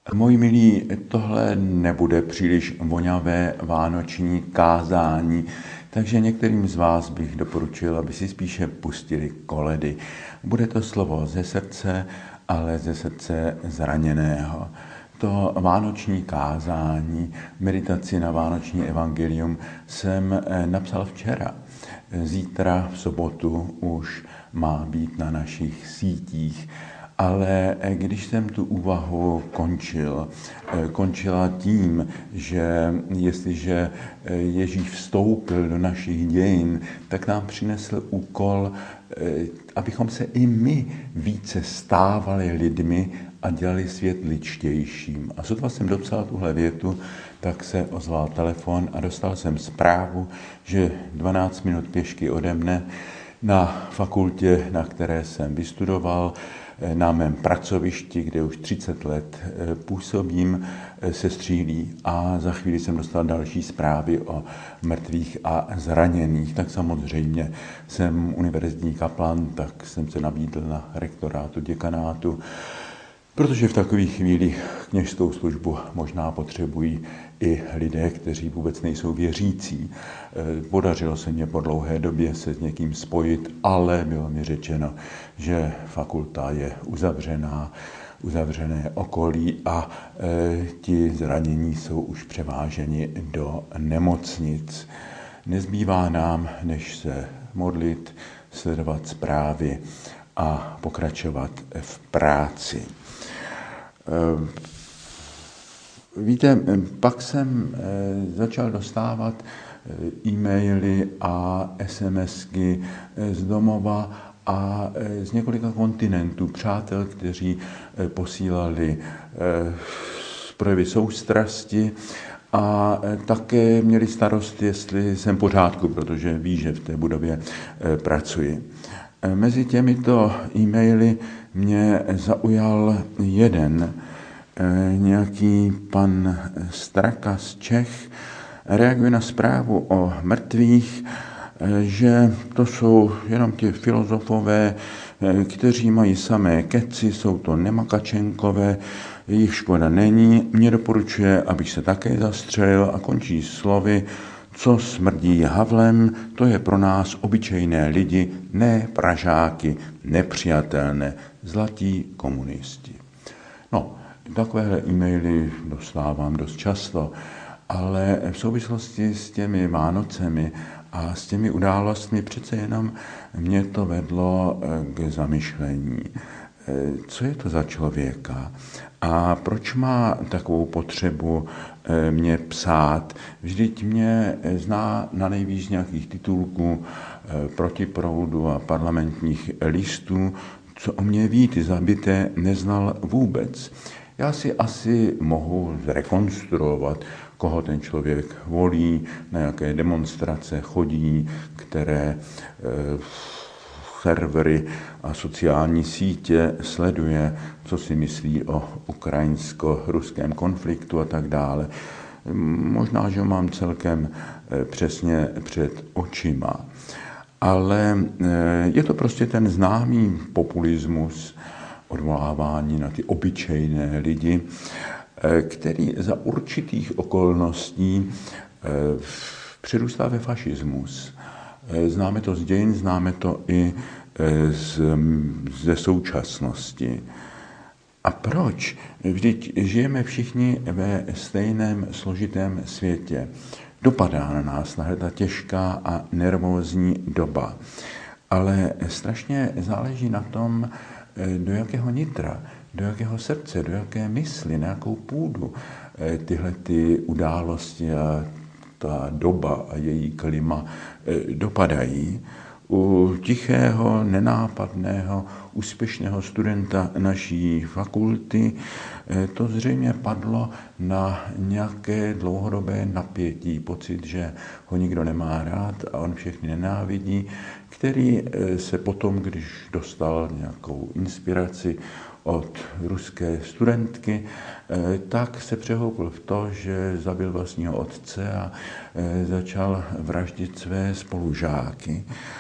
Moji milí, tohle nebude příliš voňavé vánoční kázání, takže některým z vás bych doporučil, aby si spíše pustili koledy. Bude to slovo ze srdce, ale ze srdce zraněného. To vánoční kázání, meditaci na vánoční evangelium jsem napsal včera. Zítra v sobotu už má být na našich sítích. Ale když jsem tu úvahu končila tím, že jestliže Ježíš vstoupil do našich dějin, tak nám přinesl úkol, abychom se i my více stávali lidmi a dělali svět ličtějším. A sotva jsem dopsal tuhle větu, tak se ozval telefon a dostal jsem zprávu, že 12 minut pěšky ode mne na fakultě, na které jsem vystudoval, na mém pracovišti, kde už 30 let působím, se střílí a za chvíli jsem dostal další zprávy o mrtvých a zraněných. Tak samozřejmě jsem univerzitní kaplan, tak jsem se nabídl na rektorátu, děkanátu, protože v takových chvílích kněžskou službu možná potřebují i lidé, kteří vůbec nejsou věřící. Podařilo se mě po dlouhé době se s někým spojit, ale bylo mi řečeno, že fakulta je uzavřené okolí a ti zranění jsou už převáženi do nemocnic. Nezbývá nám, než se modlit, sledovat zprávy a pokračovat v práci. Víte, pak jsem začal dostávat e-maily a SMSky z domova a z několika kontinentů přátel, kteří posílali projevy soustrasti a také měli starost, jestli jsem v pořádku, protože ví, že v té budově pracuji. Mezi těmito e-maily mě zaujal jeden, nějaký pan Straka z Čech, reaguje na zprávu o mrtvých, že to jsou jenom ti filozofové, kteří mají samé keci, jsou to nemakačenkové, jejich škoda není. Mě doporučuje, abych se také zastřelil a končí slovy: co smrdí Havlem, to je pro nás obyčejné lidi, ne Pražáky, nepřijatelné, zlatí komunisti. No, takovéhle e-maily dostávám dost často, ale v souvislosti s těmi Vánocemi a s těmi událostmi přece jenom mě to vedlo k zamyšlení. Co je to za člověka a proč má takovou potřebu mě psát? Vždyť mě zná na nejvíc nějakých titulků Protiproudu a Parlamentních listů. Co o mě ví, ty zabité neznal vůbec. Já si asi mohu zrekonstruovat, koho ten člověk volí, na jaké demonstrace chodí, které servery a sociální sítě sleduje, co si myslí o ukrajinsko-ruském konfliktu a tak dále. Možná, že ho mám celkem přesně před očima. Ale je to prostě ten známý populismus, odvolávání na ty obyčejné lidi, který za určitých okolností přerůstá ve fašismus. Známe to z dějin, známe to i ze současnosti. A proč? Vždyť žijeme všichni ve stejném složitém světě. Dopadá na nás ta těžká a nervózní doba. Ale strašně záleží na tom, do jakého nitra, do jakého srdce, do jaké mysli, na jakou půdu tyhle ty události a ta doba a její klima dopadají. U tichého, nenápadného, úspěšného studenta naší fakulty to zřejmě padlo na nějaké dlouhodobé napětí, pocit, že ho nikdo nemá rád a on všechny nenávidí, který se potom, když dostal nějakou inspiraci od ruské studentky, tak se přehoupil v to, že zabil vlastního otce a začal vraždit své spolužáky.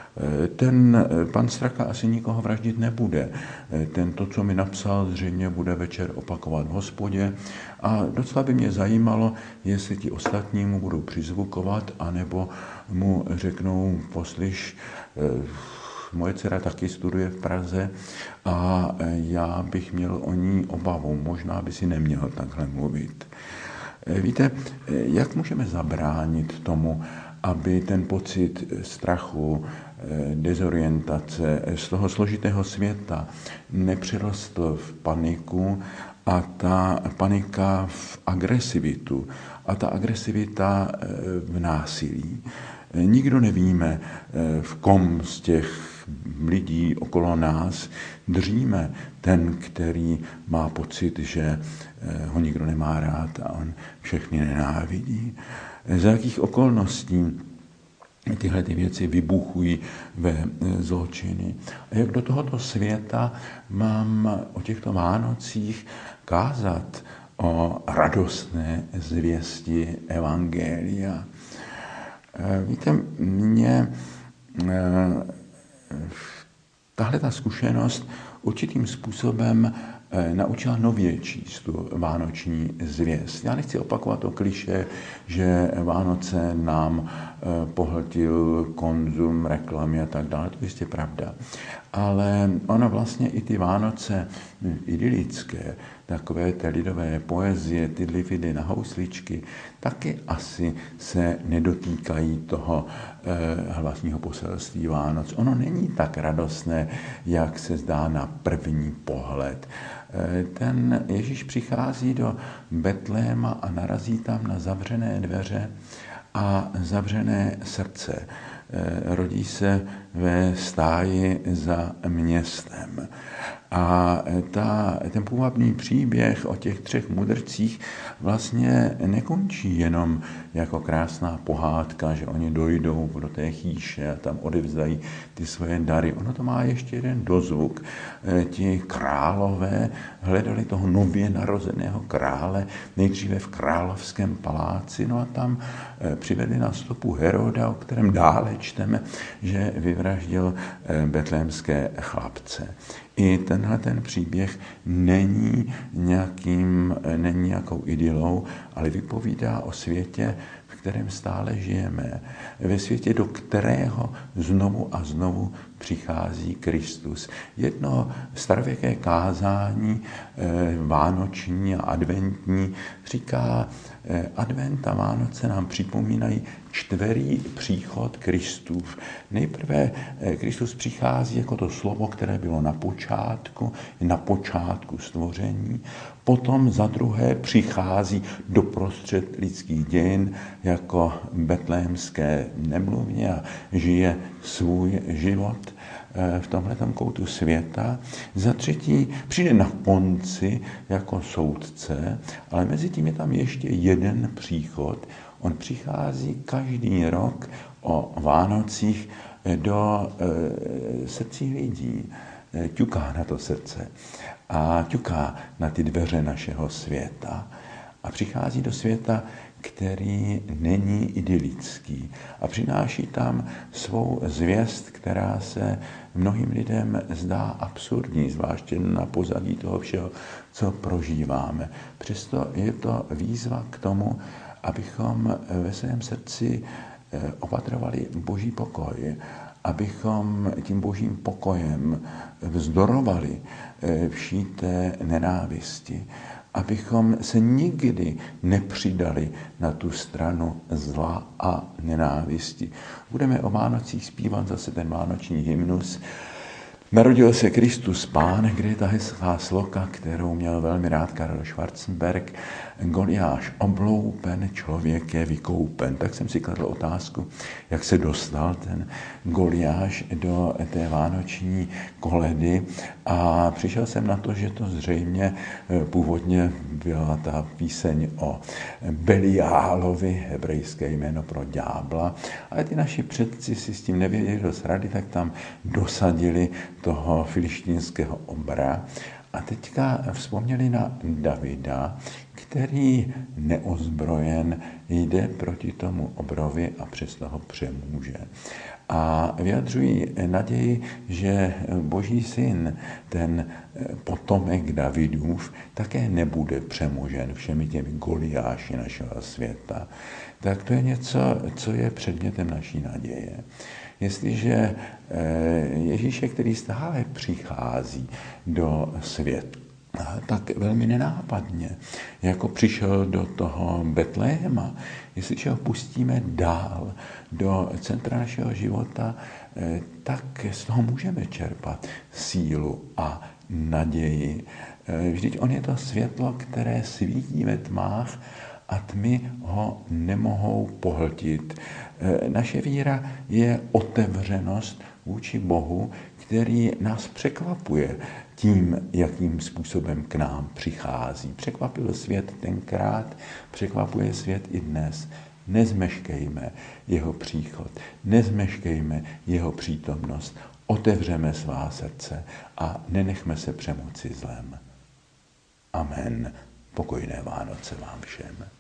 Ten pan Straka asi nikoho vraždit nebude. To, co mi napsal, zřejmě bude večer opakovat v hospodě. A docela by mě zajímalo, jestli ti ostatní mu budou přizvukovat, anebo mu řeknou, poslyš, moje dcera taky studuje v Praze a já bych měl o ní obavu. Možná by si neměl takhle mluvit. Víte, jak můžeme zabránit tomu, aby ten pocit strachu, dezorientace z toho složitého světa nepřerostl v paniku a ta panika v agresivitu a ta agresivita v násilí. Nikdo nevíme, v kom z těch lidí okolo nás držíme ten, který má pocit, že ho nikdo nemá rád a on všechny nenávidí. Za jakých okolností tyhle ty věci vybuchují ve zločiny. A jak do tohoto světa mám o těchto Vánocích kázat o radostné zvěsti evangelia. Víte, mě tahle ta zkušenost určitým způsobem naučila nově číst tu vánoční zvěst. Já nechci opakovat to klišé, že Vánoce nám pohltil konzum, reklamy a tak dále, to je jistě pravda. Ale ono vlastně i ty Vánoce idylické, takové té lidové poezie, ty lifidy na housličky, taky asi se nedotýkají toho hlavního poselství Vánoc. Ono není tak radostné, jak se zdá na první pohled. Ten Ježíš přichází do Betléma a narazí tam na zavřené dveře a zavřené srdce. Rodí se ve stáji za městem. A ten půvabný příběh o těch 3 mudrcích vlastně nekončí jenom jako krásná pohádka, že oni dojdou do té chýše a tam odevzdají ty svoje dary. Ono to má ještě jeden dozvuk. Ti králové hledali toho nově narozeného krále nejdříve v královském paláci, no a tam přivedli na stopu Heroda, o kterém dále čteme, že vyvraždil betlémské chlapce. I tenhle ten příběh není nějakou idylou, ale vypovídá o světě, v kterém stále žijeme. Ve světě, do kterého znovu a znovu přichází Kristus. Jedno starověké kázání, vánoční a adventní, říká, advent a Vánoce nám připomínají 4. příchod Kristův. Nejprve Kristus přichází jako to slovo, které bylo na počátku stvoření, potom za druhé přichází doprostřed lidských dějin jako betlémské nemluvně a žije svůj život v tomhletom koutu světa. Za třetí přijde na konci jako soudce, ale mezi tím je tam ještě jeden příchod. On přichází každý rok o Vánocích do srdcí lidí. Ťuká na to srdce a ťuká na ty dveře našeho světa. A přichází do světa, který není idylický. A přináší tam svou zvěst, která se mnohým lidem zdá absurdní, zvláště na pozadí toho všeho, co prožíváme. Přesto je to výzva k tomu, abychom ve svém srdci opatrovali Boží pokoj, abychom tím Božím pokojem vzdorovali vší té nenávisti, abychom se nikdy nepřidali na tu stranu zla a nenávisti. Budeme o Vánocích zpívat zase ten vánoční hymnus. Narodil se Kristus Pán, kde je ta hezká sloka, kterou měl velmi rád Karel Schwarzenberg. Goliáš obloupen, člověk je vykoupen. Tak jsem si kladl otázku, jak se dostal ten Goliáš do té vánoční koledy a přišel jsem na to, že to zřejmě původně byla ta píseň o Beliálovi, hebrejské jméno pro ďábla, ale ty naši předci si s tím nevěděli dost rady, tak tam dosadili toho filištínského obra a teďka vzpomněli na Davida, který neozbrojen jde proti tomu obrovi a přesto ho přemůže. A vyjadřují naději, že Boží syn, ten potomek Davidův, také nebude přemožen všemi těmi Goliáši našeho světa. Tak to je něco, co je předmětem naší naděje. Jestliže Ježíše, který stále přichází do světa, tak velmi nenápadně, jako přišel do toho Betléma, jestliže ho pustíme dál do centra našeho života, tak z toho můžeme čerpat sílu a naději. Vždyť on je to světlo, které svítí ve tmách a tmy ho nemohou pohltit. Naše víra je otevřenost vůči Bohu, který nás překvapuje tím, jakým způsobem k nám přichází. Překvapil svět tenkrát, překvapuje svět i dnes. Nezmeškejme jeho příchod, nezmeškejme jeho přítomnost, otevřeme svá srdce a nenechme se přemoci zlem. Amen. Pokojné Vánoce vám všem.